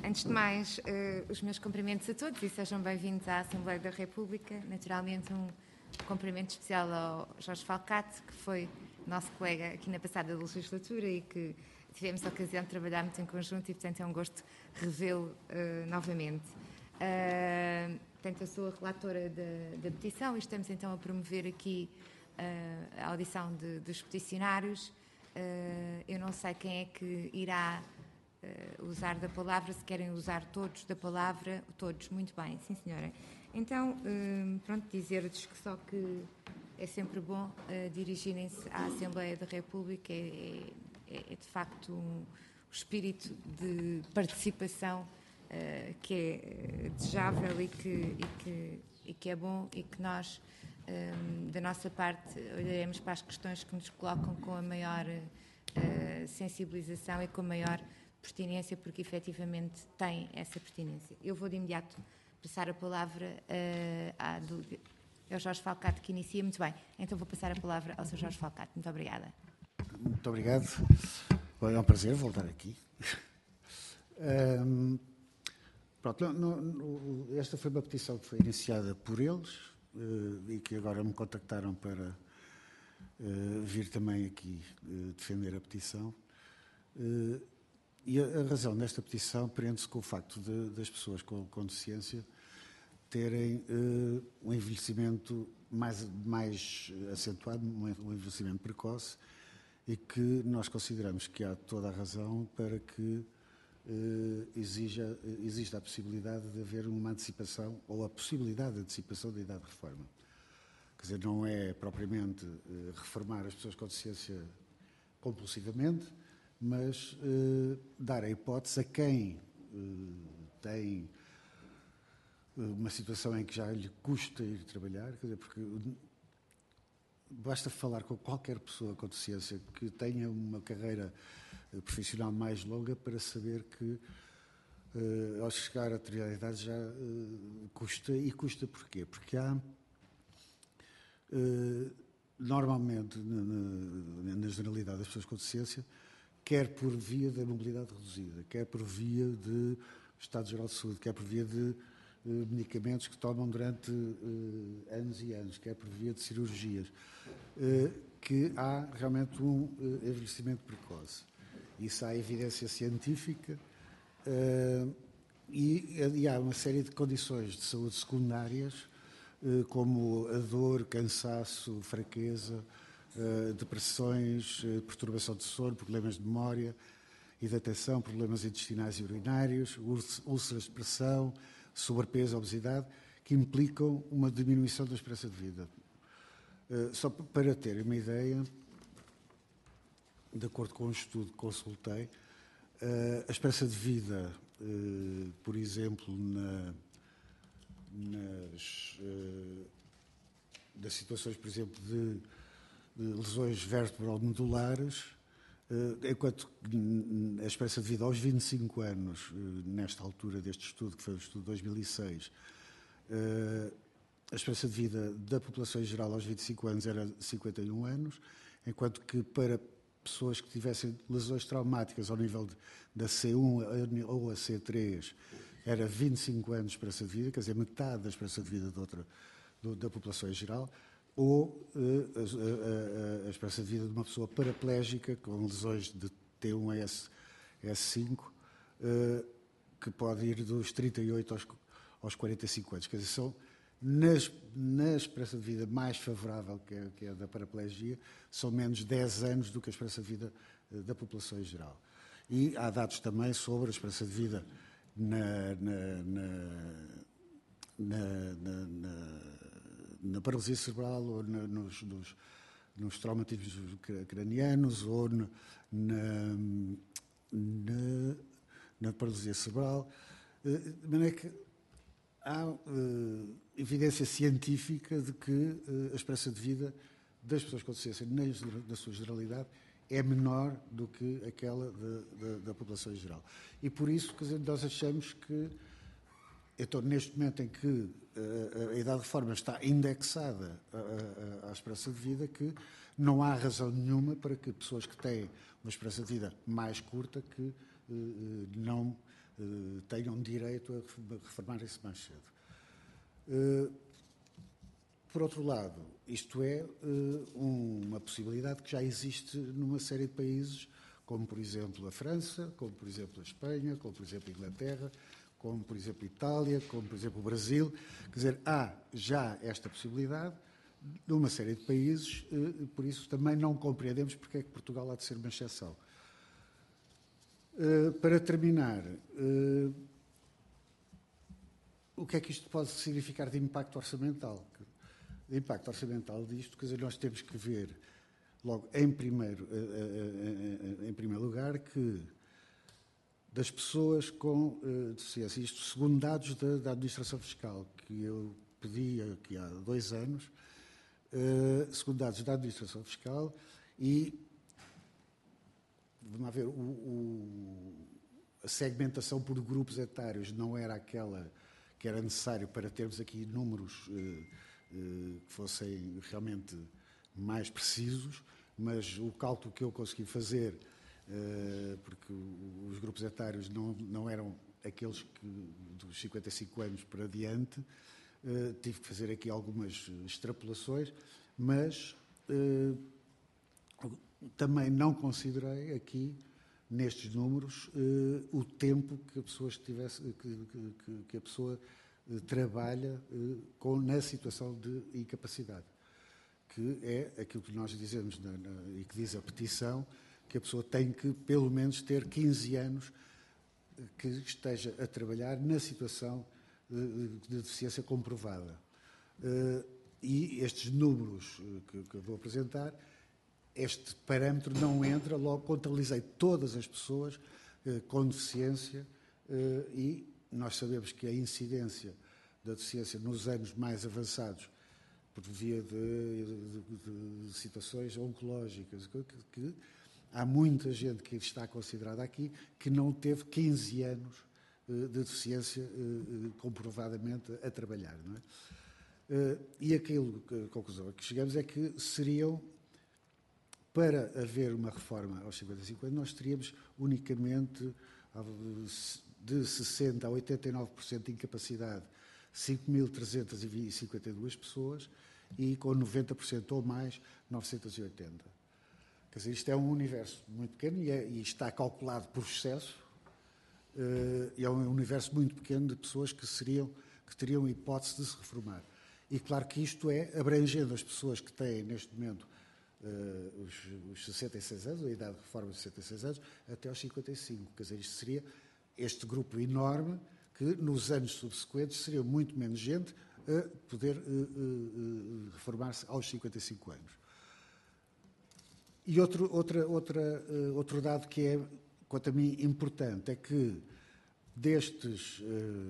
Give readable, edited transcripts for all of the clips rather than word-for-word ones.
Antes de mais, os meus cumprimentos a todos e sejam bem-vindos à Assembleia da República. Naturalmente, um cumprimento especial ao Jorge Falcate, que foi nosso colega aqui na passada legislatura e que tivemos a ocasião de trabalhar muito em conjunto e, portanto, é um gosto revê-lo novamente. Portanto, eu sou a relatora da petição e estamos então a promover aqui a audição dos peticionários. Eu não sei quem é que irá usar da palavra, se querem usar todos da palavra, todos, muito bem, sim senhora. Então, pronto, dizer-lhes que só que é sempre bom dirigirem-se à Assembleia da República, é de facto o espírito de participação que é desejável e que é bom e que nós, da nossa parte, olharemos para as questões que nos colocam com a maior sensibilização e com a maior pertinência, porque efetivamente tem essa pertinência. Eu vou de imediato passar a palavra ao Jorge Falcate, que inicia. Muito bem, então vou passar a palavra ao Sr. Jorge Falcate. Muito obrigada. Muito obrigado. É um prazer voltar aqui. Pronto, esta foi uma petição que foi iniciada por eles e que agora me contactaram para vir também aqui defender a petição. E a razão desta petição prende-se com o facto das pessoas com deficiência terem um envelhecimento mais acentuado, um envelhecimento precoce, e que nós consideramos que há toda a razão para que exista a possibilidade de haver uma antecipação, ou a possibilidade de antecipação da idade de reforma. Quer dizer, não é propriamente reformar as pessoas com deficiência compulsivamente, mas dar a hipótese a quem tem uma situação em que já lhe custa ir trabalhar, quer dizer, porque basta falar com qualquer pessoa com deficiência que tenha uma carreira profissional mais longa para saber que ao chegar à determinada idade já custa. E custa porquê? Porque há normalmente na generalidade das pessoas com deficiência, quer por via da mobilidade reduzida, quer por via de estado geral de saúde, quer por via de medicamentos que tomam durante anos e anos, quer por via de cirurgias, que há realmente um envelhecimento precoce. Isso há evidência científica e há uma série de condições de saúde secundárias, como a dor, cansaço, fraqueza, depressões, perturbação de sono, problemas de memória e de atenção, problemas intestinais e urinários, úlceras de pressão, sobrepeso, obesidade, que implicam uma diminuição da esperança de vida. Só para terem uma ideia, de acordo com um estudo que consultei, a esperança de vida, por exemplo, das situações, por exemplo, de lesões vértebro-medulares, enquanto a esperança de vida aos 25 anos, nesta altura deste estudo, que foi o estudo de 2006, a esperança de vida da população em geral aos 25 anos era 51 anos, enquanto que para pessoas que tivessem lesões traumáticas ao nível da C1 ou a C3 era 25 anos de esperança de vida, quer dizer, metade da esperança de vida da população em geral, ou a esperança de vida de uma pessoa paraplégica com lesões de T1 a S5, que pode ir dos 38 aos 45 anos. Quer dizer, são, na esperança de vida mais favorável, que é a da paraplegia, são menos 10 anos do que a esperança de vida da população em geral. E há dados também sobre a esperança de vida na paralisia cerebral ou nos traumatismos cranianos ou na paralisia cerebral. De maneira que há evidência científica de que a esperança de vida das pessoas com deficiência, na sua generalidade, é menor do que aquela da população em geral. E por isso, quer dizer, nós achamos que, então, neste momento em que a idade de reforma está indexada à esperança de vida, que não há razão nenhuma para que pessoas que têm uma esperança de vida mais curta que não tenham direito a reformarem-se mais cedo. Por outro lado, isto é uma possibilidade que já existe numa série de países, como, por exemplo, a França, como, por exemplo, a Espanha, como, por exemplo, a Inglaterra, como, por exemplo, a Itália, como, por exemplo, o Brasil. Quer dizer, há já esta possibilidade numa série de países, por isso também não compreendemos porque é que Portugal há de ser uma exceção. Para terminar, o que é que isto pode significar de impacto orçamental? De impacto orçamental disto, quer dizer, nós temos que ver logo em primeiro lugar que das pessoas com deficiência, isto segundo dados da Administração Fiscal, que eu pedi aqui há 2 anos, segundo dados da Administração Fiscal, e vamos lá ver, a segmentação por grupos etários não era aquela que era necessário para termos aqui números que fossem realmente mais precisos, mas o cálculo que eu consegui fazer, porque os grupos etários não eram aqueles dos 55 anos para adiante, tive que fazer aqui algumas extrapolações, mas também não considerei aqui, nestes números, o tempo que a pessoa que a pessoa trabalha na situação de incapacidade, que é aquilo que nós dizemos e que diz a petição, que a pessoa tem que, pelo menos, ter 15 anos que esteja a trabalhar na situação de deficiência comprovada. E estes números que eu vou apresentar, este parâmetro não entra, logo contabilizei todas as pessoas com deficiência e nós sabemos que a incidência da deficiência nos anos mais avançados, por via de situações oncológicas, que há muita gente que está considerada aqui que não teve 15 anos de deficiência comprovadamente a trabalhar. Não é? E a conclusão a que chegamos é que seriam, para haver uma reforma aos 55 anos, nós teríamos unicamente de 60% a 89% de incapacidade 5.352 pessoas e com 90% ou mais 980. Quer dizer, isto é um universo muito pequeno e está calculado por excesso, e é um universo muito pequeno de pessoas que teriam hipótese de se reformar. E claro que isto é abrangendo as pessoas que têm neste momento os 66 anos, a idade de reforma de 66 anos, até aos 55. Quer dizer, isto seria este grupo enorme que nos anos subsequentes seria muito menos gente a poder reformar-se aos 55 anos. E outro dado que é, quanto a mim, importante, é que deste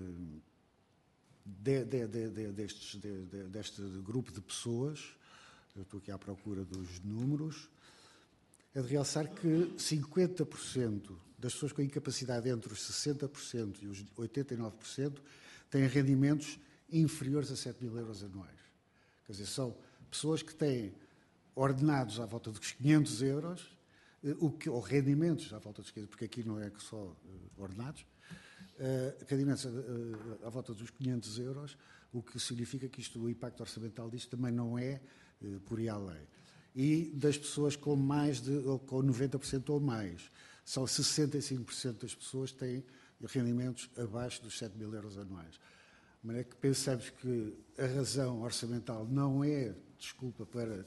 grupo de pessoas, eu estou aqui à procura dos números, é de realçar que 50% das pessoas com incapacidade entre os 60% e os 89% têm rendimentos inferiores a 7.000 euros anuais. Quer dizer, são pessoas que têm ordenados à volta dos 500 euros, ou rendimentos à volta dos 500, porque aqui não é só ordenados, rendimentos à volta dos 500 euros, o que significa que o impacto orçamental disto também não é por aí além. E das pessoas com com 90% ou mais, são 65% das pessoas que têm rendimentos abaixo dos 7.000 euros anuais. De maneira que pensamos que a razão orçamental não é desculpa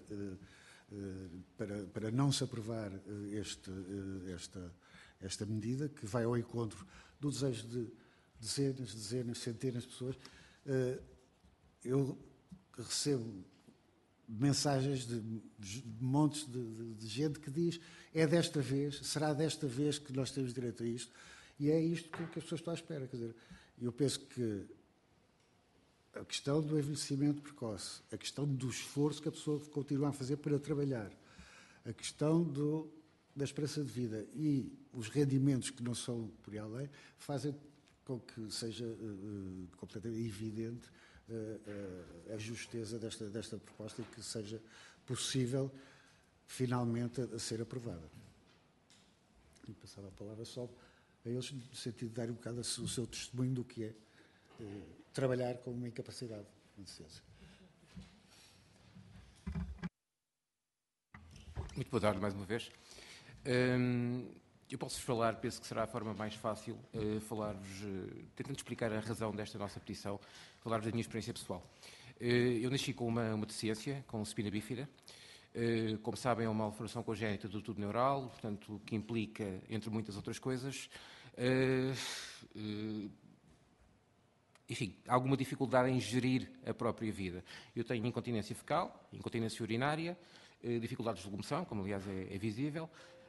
para não se aprovar esta medida, que vai ao encontro do desejo de dezenas, centenas de pessoas. Eu recebo mensagens de montes de gente que diz será desta vez que nós temos direito a isto, e é isto que as pessoas estão à espera. Quer dizer, eu penso que a questão do envelhecimento precoce, a questão do esforço que a pessoa continua a fazer para trabalhar, a questão da esperança de vida e os rendimentos que não são por aí além, fazem com que seja completamente evidente a justeza desta proposta e que seja possível finalmente a ser aprovada. E passava a palavra só a eles, no sentido de dar um bocado o seu testemunho do que é trabalhar com uma incapacidade de deficiência. Muito boa tarde, mais uma vez. Eu posso falar, penso que será a forma mais fácil, falar-vos, tentando explicar a razão desta nossa petição, falar-vos da minha experiência pessoal. Eu nasci com uma deficiência, com spina bífida. Como sabem, é uma malformação congénita do tubo neural, portanto, que implica, entre muitas outras coisas, enfim, alguma dificuldade em gerir a própria vida. Eu tenho incontinência fecal, incontinência urinária, dificuldades de locomoção, como aliás é visível,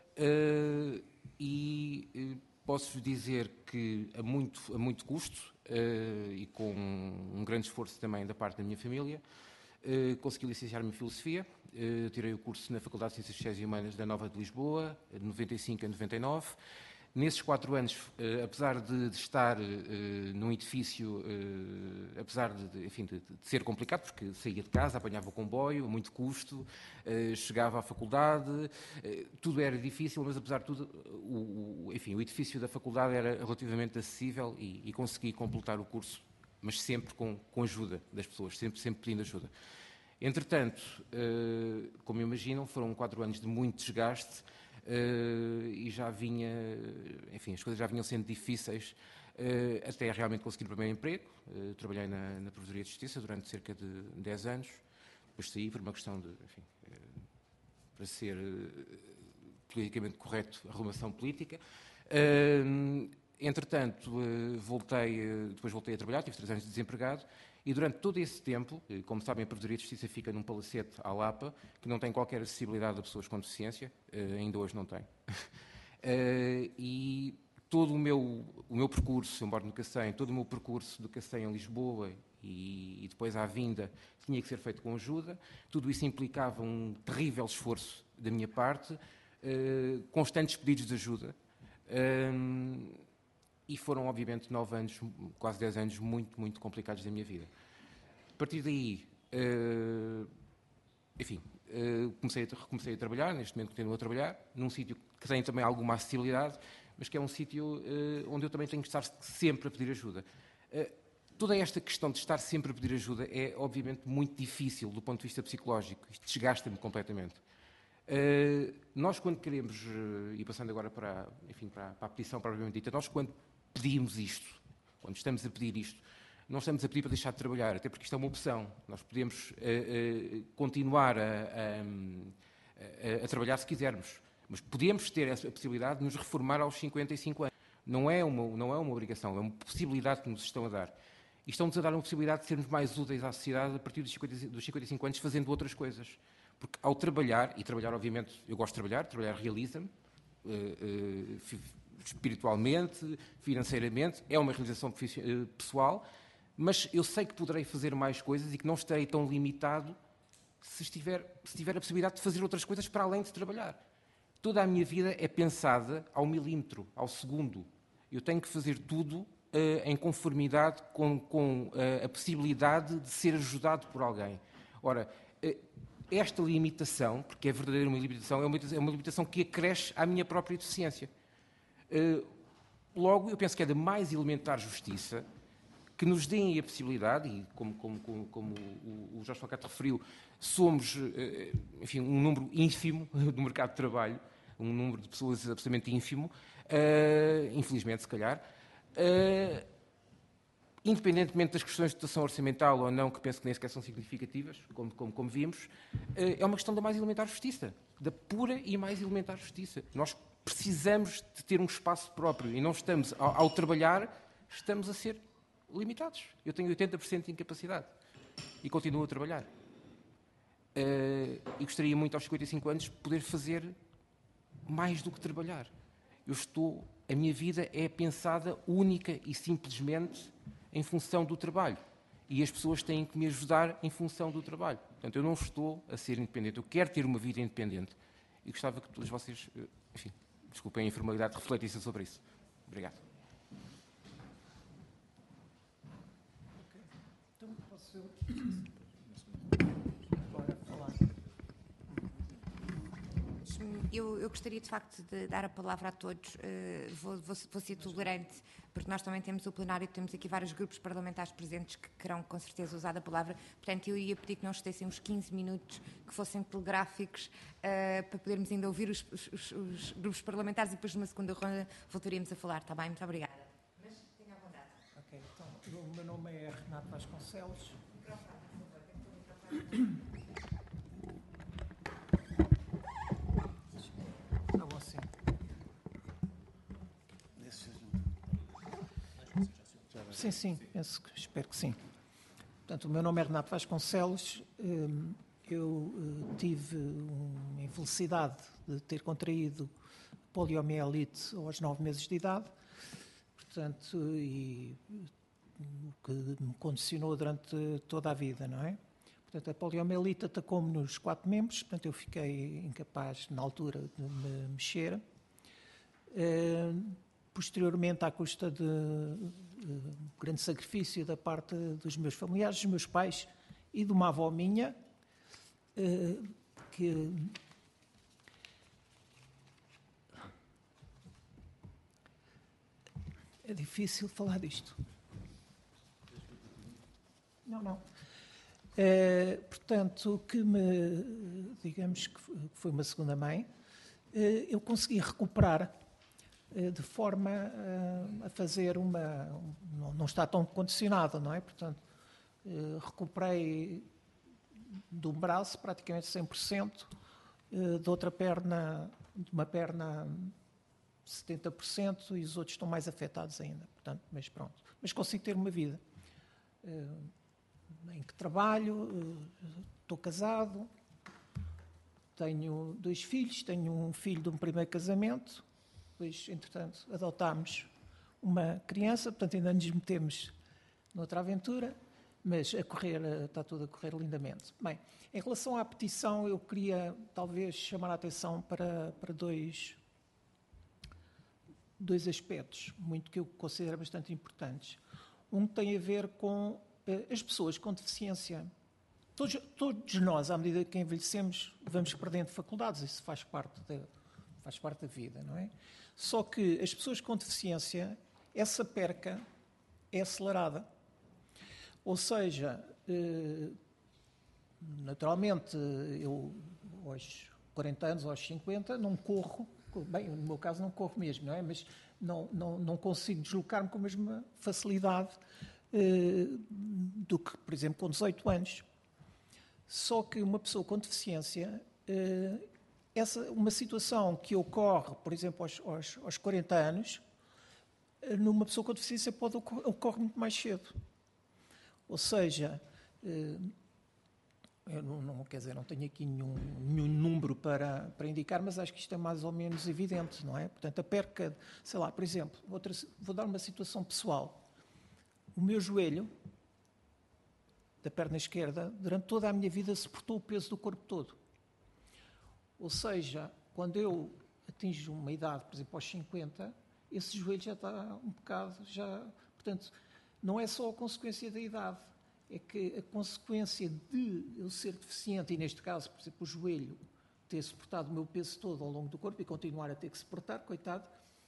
e posso-vos dizer que a muito custo e com um grande esforço também da parte da minha família, consegui licenciar-me em Filosofia, tirei o curso na Faculdade de Ciências Sociais e Humanas da Nova de Lisboa, de 95 a 99. Nesses 4 anos, apesar de estar num edifício, apesar enfim, de ser complicado, porque saía de casa, apanhava o comboio, a muito custo, chegava à faculdade, tudo era difícil, mas apesar de tudo, enfim, o edifício da faculdade era relativamente acessível e consegui completar o curso, mas sempre com ajuda das pessoas, sempre pedindo ajuda. Entretanto, como imaginam, foram 4 anos de muito desgaste, e já vinha, enfim, as coisas já vinham sendo difíceis até realmente conseguir o primeiro emprego. Trabalhei na Provedoria de Justiça durante cerca de 10 anos, depois saí por uma questão de, enfim, para ser politicamente correto, arrumação política. Entretanto, depois voltei a trabalhar, tive 3 anos de desempregado, e durante todo esse tempo, como sabem, a Provedoria de Justiça fica num palacete à Lapa, que não tem qualquer acessibilidade a pessoas com deficiência, ainda hoje não tem. E todo o meu percurso, embora no Cacém, todo o meu percurso do Cacém em Lisboa e depois à vinda, tinha que ser feito com ajuda. Tudo isso implicava um terrível esforço da minha parte, constantes pedidos de ajuda. E foram, obviamente, 9 anos, quase 10 anos, muito complicados da minha vida. A partir daí, enfim, recomecei a trabalhar, neste momento continuo a trabalhar, num sítio que tem também alguma acessibilidade, mas que é um sítio onde eu também tenho que estar sempre a pedir ajuda. Toda esta questão de estar sempre a pedir ajuda é, obviamente, muito difícil do ponto de vista psicológico. Isto desgasta-me completamente. Nós, quando queremos, e passando agora para a petição propriamente dita, nós quando pedimos isto, quando estamos a pedir isto, não estamos a pedir para deixar de trabalhar, até porque isto é uma opção. Nós podemos continuar a trabalhar se quisermos, mas podemos ter essa possibilidade de nos reformar aos 55 anos. Não é uma obrigação, é uma possibilidade que nos estão a dar. E estão-nos a dar uma possibilidade de sermos mais úteis à sociedade a partir dos 55 anos, fazendo outras coisas. Porque ao trabalhar, e trabalhar obviamente, eu gosto de trabalhar realiza-me, espiritualmente, financeiramente, é uma realização pessoal, mas eu sei que poderei fazer mais coisas e que não estarei tão limitado se tiver a possibilidade de fazer outras coisas para além de trabalhar. Toda a minha vida é pensada ao milímetro, ao segundo. Eu tenho que fazer tudo em conformidade com a possibilidade de ser ajudado por alguém. Ora, esta limitação, porque é verdadeira uma limitação, é uma limitação que acresce à minha própria deficiência. Logo, eu penso que é da mais elementar justiça que nos deem a possibilidade, e como o Jorge Falcato referiu, somos, enfim, um número ínfimo do mercado de trabalho, um número de pessoas absolutamente ínfimo, infelizmente, se calhar, independentemente das questões de dotação orçamental ou não, que penso que nem sequer são significativas, como vimos, é uma questão da mais elementar justiça, da pura e mais elementar justiça. Nós precisamos de ter um espaço próprio e não estamos, ao trabalhar, estamos a ser limitados. Eu tenho 80% de incapacidade e continuo a trabalhar. E gostaria muito, aos 55 anos, poder fazer mais do que trabalhar. A minha vida é pensada única e simplesmente em função do trabalho. E as pessoas têm que me ajudar em função do trabalho. Portanto, eu não estou a ser independente. Eu quero ter uma vida independente. E gostava que todos vocês, enfim, desculpem a informalidade, refletissem sobre isso. Obrigado. Então, posso eu? Eu gostaria, de facto, de dar a palavra a todos. Vou ser tolerante, porque nós também temos o plenário, temos aqui vários grupos parlamentares presentes que querão, com certeza, usar a palavra. Portanto, eu ia pedir que não excedessem uns 15 minutos, que fossem telegráficos, para podermos ainda ouvir os grupos parlamentares e depois, numa segunda ronda, voltaríamos a falar. Está bem? Muito obrigada. Mas tenha à vontade. Ok, então, o meu nome é Renato Vasconcelos. Está bom, sim. Sim, espero que sim. Portanto, o meu nome é Renato Vasconcelos. Eu tive uma infelicidade de ter contraído poliomielite aos 9 meses de idade, portanto, e o que me condicionou durante toda a vida, não é? Portanto, a poliomielite atacou-me nos 4 membros, portanto, eu fiquei incapaz, na altura, de me mexer. Posteriormente, à custa de grande sacrifício da parte dos meus familiares, dos meus pais e de uma avó minha, que é difícil falar disto. Não. Portanto, digamos que foi uma segunda mãe, eu consegui recuperar de forma a fazer não está tão condicionado, não é? Portanto, recuperei de um braço praticamente 100%, de outra perna, de uma perna 70% e os outros estão mais afetados ainda. Portanto, mas pronto. Mas consigo ter uma vida em que trabalho, estou casado, tenho 2 filhos, tenho um filho de um primeiro casamento, depois, entretanto, adotámos uma criança, portanto, ainda nos metemos noutra aventura, mas está tudo a correr lindamente. Bem, em relação à petição, eu queria talvez chamar a atenção para dois aspectos, que eu considero bastante importantes. Um tem a ver com as pessoas com deficiência. Todos nós, à medida que envelhecemos, vamos perdendo faculdades, isso faz parte da vida, não é? Só que as pessoas com deficiência, essa perca é acelerada. Ou seja, naturalmente, eu aos 40 anos, aos 50, não corro, bem, no meu caso não corro mesmo, não é? Mas não consigo deslocar-me com a mesma facilidade do que, por exemplo, com 18 anos. Só que uma pessoa com deficiência, uma situação que ocorre, por exemplo, aos 40 anos, numa pessoa com deficiência ocorre muito mais cedo. Ou seja, eu não tenho aqui nenhum número para indicar, mas acho que isto é mais ou menos evidente, não é? Portanto, a perca, sei lá, por exemplo, vou dar uma situação pessoal. O meu joelho, da perna esquerda, durante toda a minha vida suportou o peso do corpo todo. Ou seja, quando eu atinjo uma idade, por exemplo, aos 50, esse joelho já está um bocado, portanto, não é só a consequência da idade, é que a consequência de eu ser deficiente, e neste caso, por exemplo, o joelho ter suportado o meu peso todo ao longo do corpo e continuar a ter que suportar, coitado,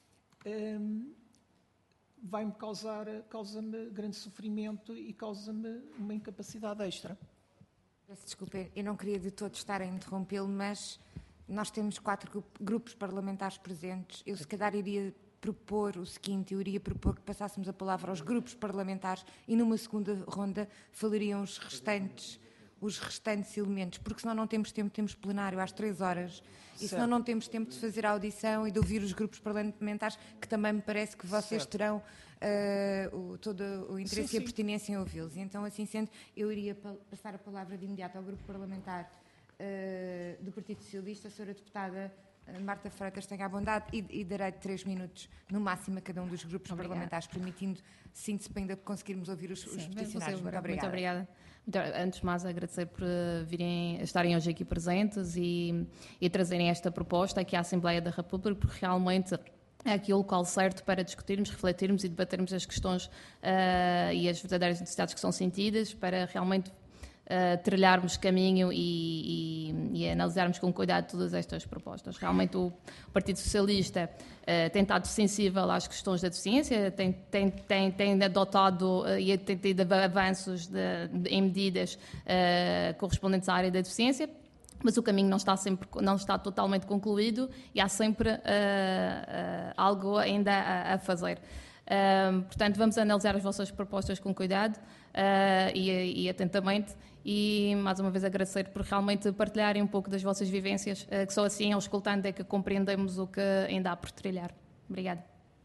causa-me grande sofrimento e causa-me uma incapacidade extra. Peço desculpa, eu não queria de todo estar a interrompê-lo, mas nós temos 4 grupos parlamentares presentes. Eu, se calhar, iria propor o seguinte, eu iria propor que passássemos a palavra aos grupos parlamentares e numa segunda ronda falariam os restantes elementos, porque senão não temos tempo, temos plenário às 3 horas, e senão não temos tempo de fazer a audição e de ouvir os grupos parlamentares, que também me parece que vocês terão todo o interesse e a pertinência em ouvi-los. Então, assim sendo, eu iria passar a palavra de imediato ao grupo parlamentar do Partido Socialista, a senhora deputada Marta Freitas, tenha a bondade, e darei 3 minutos no máximo a cada um dos grupos parlamentares, permitindo síntese para ainda conseguirmos ouvir os peticionários. Muito obrigada. Antes de mais, agradecer por estarem hoje aqui presentes e trazerem esta proposta aqui à Assembleia da República, porque realmente é aqui o local certo para discutirmos, refletirmos e debatermos as questões e as verdadeiras necessidades que são sentidas, para realmente trilharmos caminho e analisarmos com cuidado todas estas propostas. Realmente o Partido Socialista tem estado sensível às questões da deficiência, tem adotado e tem tido avanços em medidas correspondentes à área da deficiência, mas o caminho não está totalmente concluído e há sempre algo ainda a fazer. Portanto, vamos analisar as vossas propostas com cuidado e atentamente, e mais uma vez agradecer por realmente partilharem um pouco das vossas vivências, que só assim, ao escutando, é que compreendemos o que ainda há por trilhar. Obrigada.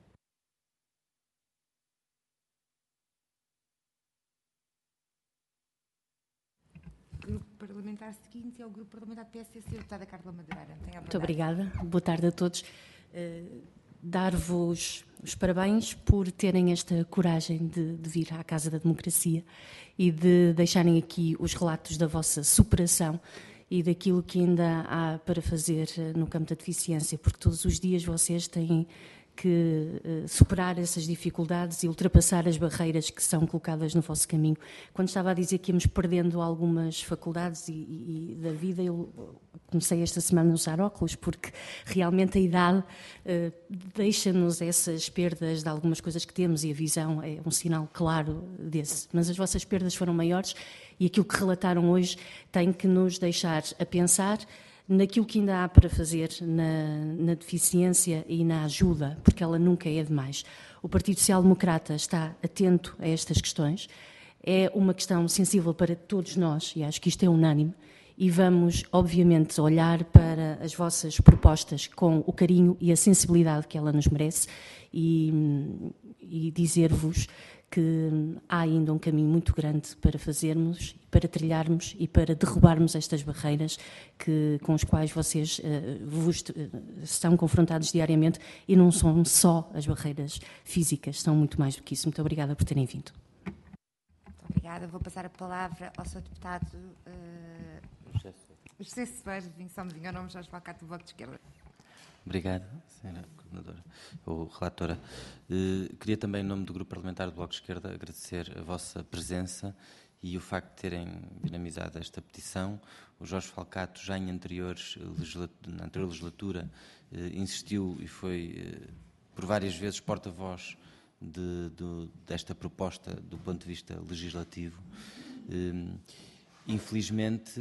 Grupo parlamentar seguinte é o Grupo Parlamentar do PSC, a deputada Carla Madureira. Muito obrigada. Boa tarde a todos. Dar-vos os parabéns por terem esta coragem de vir à Casa da Democracia e de deixarem aqui os relatos da vossa superação e daquilo que ainda há para fazer no campo da deficiência, porque todos os dias vocês têm que superar essas dificuldades e ultrapassar as barreiras que são colocadas no vosso caminho. Quando estava a dizer que íamos perdendo algumas faculdades e da vida, eu comecei esta semana a usar óculos, porque realmente a idade deixa-nos essas perdas de algumas coisas que temos, e a visão é um sinal claro desse. Mas as vossas perdas foram maiores e aquilo que relataram hoje tem que nos deixar a pensar naquilo que ainda há para fazer na deficiência e na ajuda, porque ela nunca é demais. O Partido Social Democrata está atento a estas questões, é uma questão sensível para todos nós, e acho que isto é unânime, e vamos, obviamente, olhar para as vossas propostas com o carinho e a sensibilidade que ela nos merece e dizer-vos que há ainda um caminho muito grande para fazermos, para trilharmos e para derrubarmos estas barreiras com as quais vocês estão confrontados diariamente, e não são só as barreiras físicas, são muito mais do que isso. Muito obrigada por terem vindo. Muito obrigada. Vou passar a palavra ao Sr. Deputado José Soares, só me vinha o nome Jorge Falcato do Bloco de Esquerda. Obrigado, Sra. Coordenadora ou Relatora. Queria também, em nome do Grupo Parlamentar do Bloco de Esquerda, agradecer a vossa presença e o facto de terem dinamizado esta petição. O Jorge Falcato, já na anterior legislatura, insistiu e foi, por várias vezes, porta-voz desta proposta do ponto de vista legislativo. Infelizmente,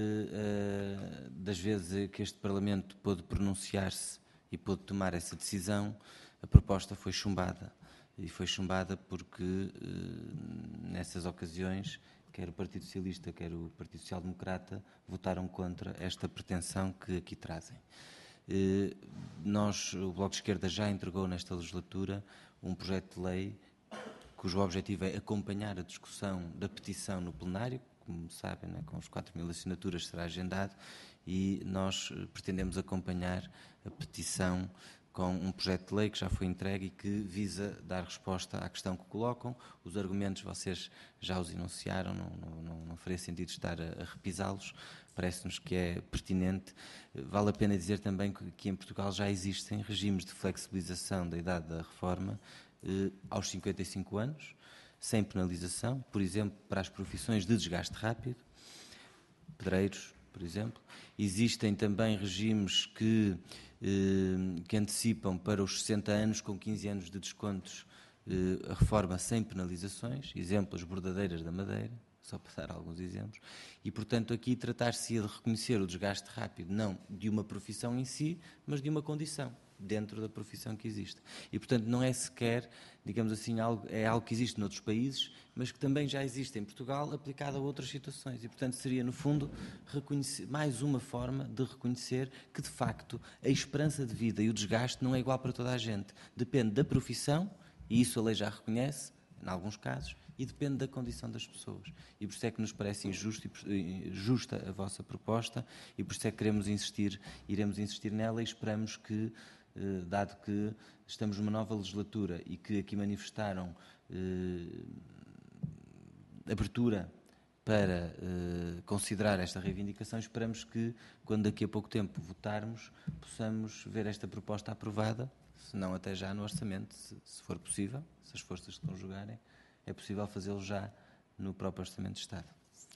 das vezes que este Parlamento pôde pronunciar-se e pôde tomar essa decisão, a proposta foi chumbada. E foi chumbada porque, nessas ocasiões, quer o Partido Socialista, quer o Partido Social Democrata, votaram contra esta pretensão que aqui trazem. O Bloco de Esquerda, já entregou nesta legislatura um projeto de lei cujo objetivo é acompanhar a discussão da petição no plenário. Como sabem, né, com os 4.000 assinaturas será agendado, e nós pretendemos acompanhar a petição com um projeto de lei que já foi entregue e que visa dar resposta à questão que colocam. Os argumentos vocês já os enunciaram, não faria sentido estar a repisá-los, parece-nos que é pertinente. Vale a pena dizer também que em Portugal já existem regimes de flexibilização da idade da reforma aos 55 anos, sem penalização, por exemplo, para as profissões de desgaste rápido, pedreiros, por exemplo. Existem também regimes que antecipam para os 60 anos, com 15 anos de descontos, a reforma sem penalizações, exemplo, as bordadeiras da Madeira, só para dar alguns exemplos. E, portanto, aqui tratar-se-ia de reconhecer o desgaste rápido, não de uma profissão em si, mas de uma condição dentro da profissão que existe. E, portanto, não é sequer, digamos assim, algo que existe noutros países, mas que também já existe em Portugal, aplicado a outras situações. E, portanto, seria, no fundo, mais uma forma de reconhecer que, de facto, a esperança de vida e o desgaste não é igual para toda a gente. Depende da profissão, e isso a lei já reconhece, em alguns casos, e depende da condição das pessoas. E por isso é que nos parece justa a vossa proposta, e por isso é que iremos insistir nela, e esperamos que, dado que estamos numa nova legislatura e que aqui manifestaram abertura para considerar esta reivindicação, esperamos que, quando daqui a pouco tempo votarmos, possamos ver esta proposta aprovada, se não até já no orçamento, se for possível, se as forças se conjugarem, é possível fazê-lo já no próprio Orçamento de Estado.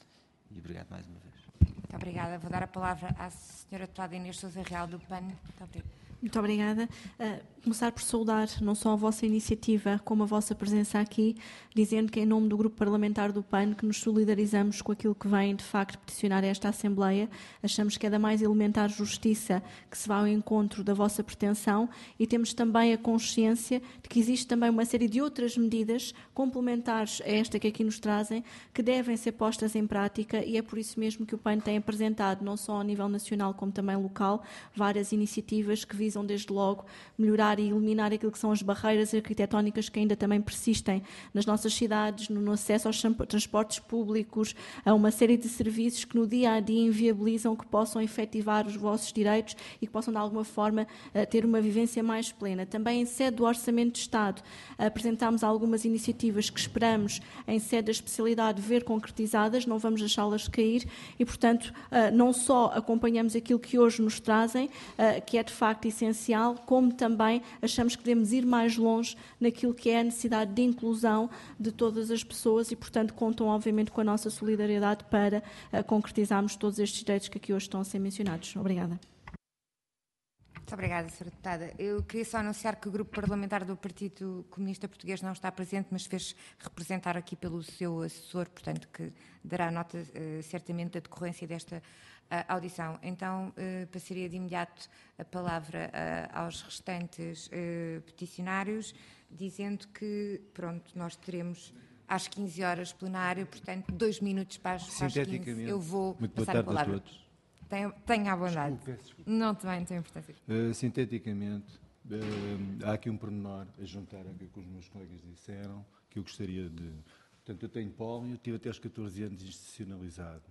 E obrigado mais uma vez. Muito obrigada. Vou dar a palavra à senhora deputada Inês Sousa Real do PAN. Muito obrigada. Muito obrigada. Começar por saudar não só a vossa iniciativa, como a vossa presença aqui, dizendo que em nome do Grupo Parlamentar do PAN que nos solidarizamos com aquilo que vem, de facto, peticionar esta Assembleia. Achamos que é da mais elementar justiça que se vá ao encontro da vossa pretensão e temos também a consciência de que existe também uma série de outras medidas complementares a esta que aqui nos trazem, que devem ser postas em prática e é por isso mesmo que o PAN tem apresentado, não só a nível nacional como também local, várias iniciativas que visam desde logo melhorar e eliminar aquilo que são as barreiras arquitetónicas que ainda também persistem nas nossas cidades, no acesso aos transportes públicos, a uma série de serviços que no dia a dia inviabilizam que possam efetivar os vossos direitos e que possam de alguma forma ter uma vivência mais plena. Também em sede do Orçamento de Estado apresentámos algumas iniciativas que esperamos em sede da especialidade ver concretizadas, não vamos deixá-las cair e portanto não só acompanhamos aquilo que hoje nos trazem, que é de facto essencial, como também achamos que devemos ir mais longe naquilo que é a necessidade de inclusão de todas as pessoas e, portanto, contam obviamente com a nossa solidariedade para concretizarmos todos estes direitos que aqui hoje estão a ser mencionados. Obrigada. Muito obrigada, Sra. Deputada. Eu queria só anunciar que o Grupo Parlamentar do Partido Comunista Português não está presente, mas fez representar aqui pelo seu assessor, portanto, que dará nota certamente da decorrência desta audição. Então, passaria de imediato a palavra aos restantes peticionários, dizendo que, pronto, nós teremos às 15 horas plenário, portanto, 2 minutos para as 15. Eu vou passar a palavra. Muito boa tarde a todos. Tenha à bondade. Não tem importância. Sinteticamente, há aqui um pormenor a juntar ao que os meus colegas disseram, que eu gostaria de... Portanto, eu tenho pólio, tive até aos 14 anos institucionalizado.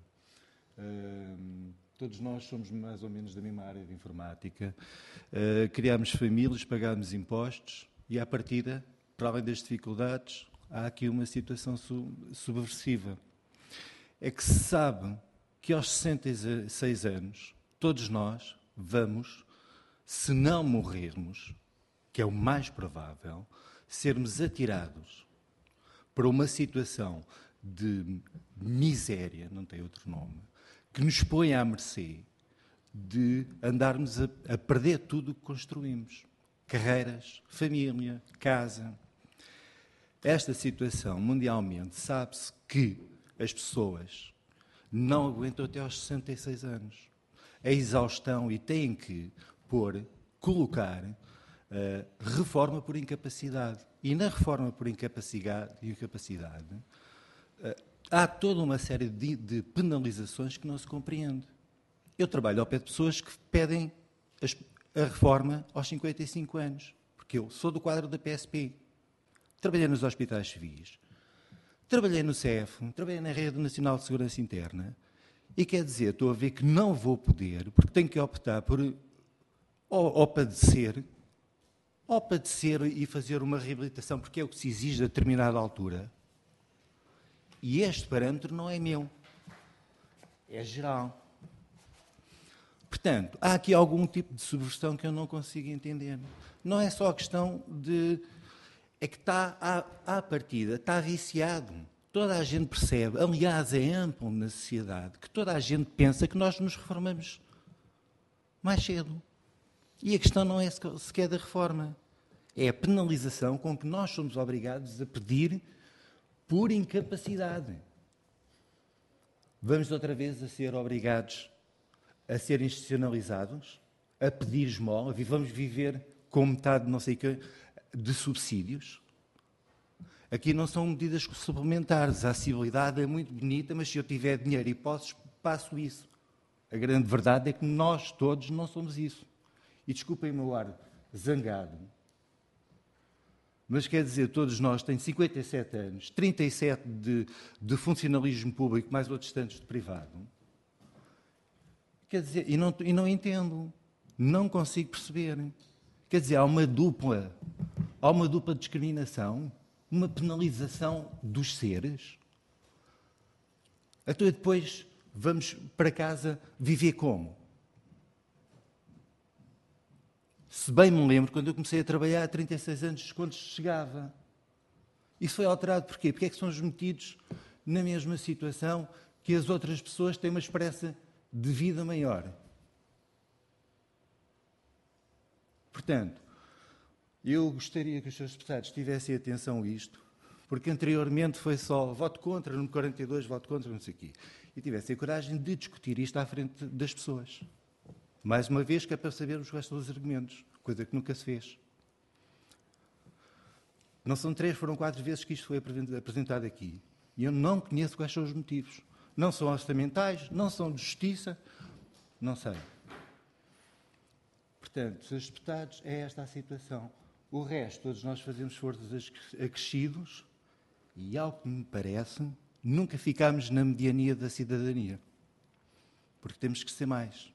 Todos nós somos mais ou menos da mesma área de informática. Criámos famílias, pagámos impostos e, à partida, para além das dificuldades, há aqui uma situação subversiva. É que se sabe que aos 66 anos, todos nós vamos, se não morrermos, que é o mais provável, sermos atirados para uma situação de miséria, não tem outro nome, que nos põe à mercê de andarmos a perder tudo o que construímos. Carreiras, família, casa. Esta situação, mundialmente, sabe-se que as pessoas não aguentam até aos 66 anos. A exaustão e têm que colocar reforma por incapacidade. E na reforma por incapacidade há toda uma série de penalizações que não se compreende. Eu trabalho ao pé de pessoas que pedem a reforma aos 55 anos, porque eu sou do quadro da PSP. Trabalhei nos hospitais civis, trabalhei no CEF, trabalhei na Rede Nacional de Segurança Interna, e quer dizer, estou a ver que não vou poder, porque tenho que optar por ou padecer e fazer uma reabilitação, porque é o que se exige a determinada altura. E este parâmetro não é meu, é geral. Portanto, há aqui algum tipo de subversão que eu não consigo entender. Não é só a questão de... É que está, à partida, está viciado. Toda a gente percebe, aliás, é amplo na sociedade, que toda a gente pensa que nós nos reformamos mais cedo. E a questão não é sequer da reforma. É a penalização com que nós somos obrigados a pedir por incapacidade. Vamos outra vez a ser obrigados a ser institucionalizados, a pedir esmola, vamos viver com metade de não sei o que, de subsídios. Aqui não são medidas suplementares. A acessibilidade é muito bonita, mas se eu tiver dinheiro e passo isso. A grande verdade é que nós todos não somos isso. E desculpem o meu ar zangado, mas quer dizer, todos nós têm 57 anos, 37 de funcionalismo público, mais outros tantos de privado. Quer dizer, e não entendo, não consigo perceber. Quer dizer, há uma dupla discriminação, uma penalização dos seres. Então depois vamos para casa viver como? Se bem me lembro, quando eu comecei a trabalhar há 36 anos, quando chegava. Isso foi alterado porquê? Porque é que somos metidos na mesma situação que as outras pessoas têm uma esperança de vida maior. Portanto, eu gostaria que os seus deputados tivessem atenção a isto, porque anteriormente foi só voto contra, número 42, voto contra, não sei o quê. E tivessem a coragem de discutir isto à frente das pessoas. Mais uma vez, que é para saber os restos dos argumentos, coisa que nunca se fez. Não são 3, foram 4 vezes que isto foi apresentado aqui. E eu não conheço quais são os motivos. Não são orçamentais, não são de justiça, não sei. Portanto, senhores deputados, é esta a situação. O resto, todos nós fazemos esforços acrescidos e, ao que me parece, nunca ficámos na mediania da cidadania. Porque temos que ser mais.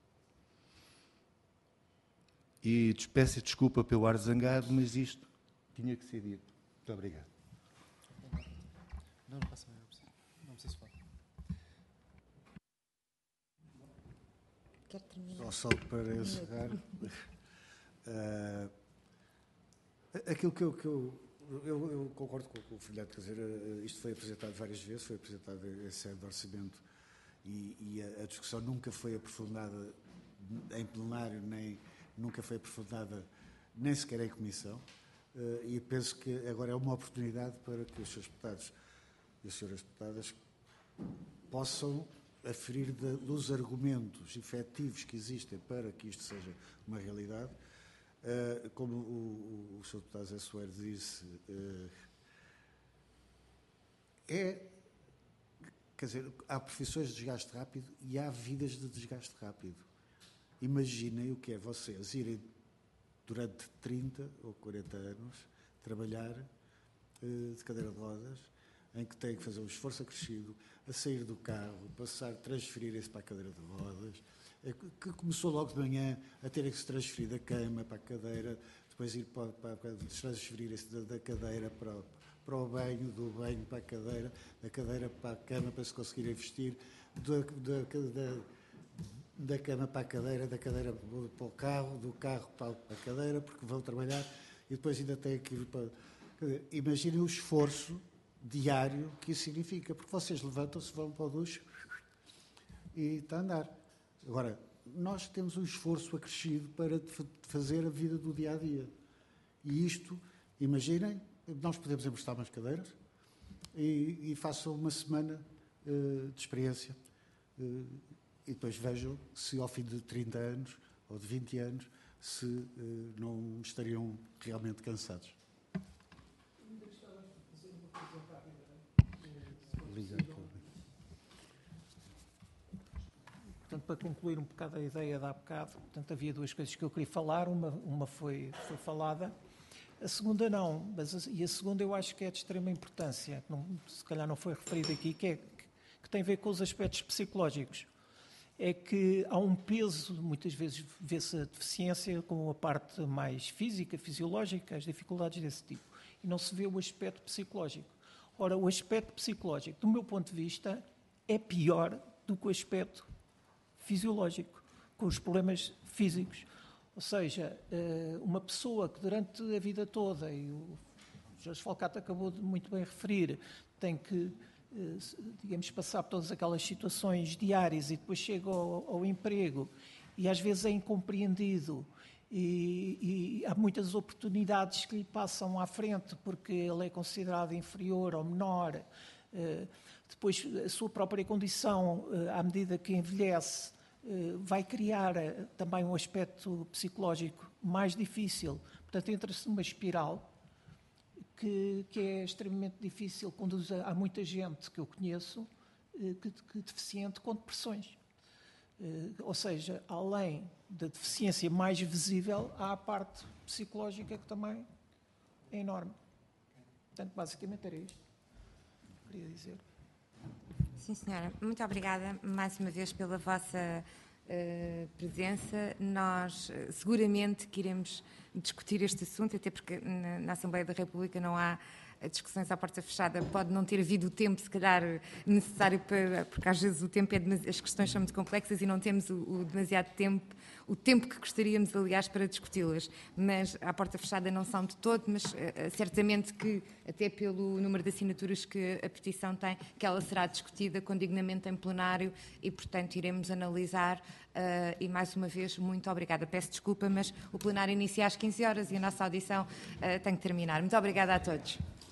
E peço desculpa pelo ar zangado, mas isto tinha que ser dito. Muito obrigado. Não preciso falar. Quer terminar? Só para encerrar. Aquilo que eu concordo com o Filipe, quer dizer, isto foi apresentado várias vezes, foi apresentado em sede de orçamento e a discussão nunca foi aprofundada em plenário, nem nunca foi aprofundada nem sequer em comissão, e penso que agora é uma oportunidade para que os seus deputados e as senhoras deputadas possam aferir dos argumentos efetivos que existem para que isto seja uma realidade. Como o Sr. Deputado Zé Soares disse, quer dizer, há profissões de desgaste rápido e há vidas de desgaste rápido. Imaginem o que é vocês irem durante 30 ou 40 anos trabalhar de cadeira de rodas, em que têm que fazer um esforço acrescido, a sair do carro, transferirem-se para a cadeira de rodas, que começou logo de manhã a terem que se transferir da cama para a cadeira, depois ir transferirem-se da cadeira para o banho, do banho para a cadeira, da cadeira para a cama para se conseguirem vestir, da cama para a cadeira, da cadeira para o carro, do carro para a cadeira, porque vão trabalhar e depois ainda têm que ir para... Imaginem o esforço diário que isso significa, porque vocês levantam-se, vão para o duche e está a andar. Agora, nós temos um esforço acrescido para fazer a vida do dia-a-dia. E isto, imaginem, nós podemos emprestar umas cadeiras e façam uma semana de experiência. E depois vejam se ao fim de 30 anos ou de 20 anos se não estariam realmente cansados. Portanto, para concluir um bocado a ideia de há bocado, portanto, havia 2 coisas que eu queria falar, uma foi falada, a segunda não, e a segunda eu acho que é de extrema importância, se calhar não foi referido aqui, que tem a ver com os aspectos psicológicos. É que há um peso, muitas vezes vê-se a deficiência como a parte mais física, fisiológica, as dificuldades desse tipo, e não se vê o aspecto psicológico. Ora, o aspecto psicológico, do meu ponto de vista, é pior do que o aspecto fisiológico, com os problemas físicos. Ou seja, uma pessoa que durante a vida toda, e o Jorge Falcato acabou de muito bem referir, tem que, digamos, passar por todas aquelas situações diárias e depois chega ao emprego e às vezes é incompreendido e há muitas oportunidades que lhe passam à frente porque ele é considerado inferior ou menor. Depois, a sua própria condição, à medida que envelhece, vai criar também um aspecto psicológico mais difícil. Portanto, entra-se numa espiral que é extremamente difícil. Há muita gente que eu conheço que deficiente com depressões. Ou seja, além da deficiência mais visível, há a parte psicológica que também é enorme. Portanto, basicamente era isto que queria dizer. Sim, senhora. Muito obrigada mais uma vez pela vossa presença. Nós seguramente que iremos discutir este assunto, até porque na Assembleia da República não há discussões à porta fechada. Pode não ter havido o tempo, se calhar, necessário porque às vezes o tempo as questões são muito complexas e não temos demasiado tempo, o tempo que gostaríamos, aliás, para discuti-las. Mas à porta fechada não são de todo, mas certamente que até pelo número de assinaturas que a petição tem, que ela será discutida com dignamente em plenário e, portanto, iremos analisar. E, mais uma vez, muito obrigada. Peço desculpa, mas o plenário inicia às 15 horas e a nossa audição tem que terminar. Muito obrigada a todos.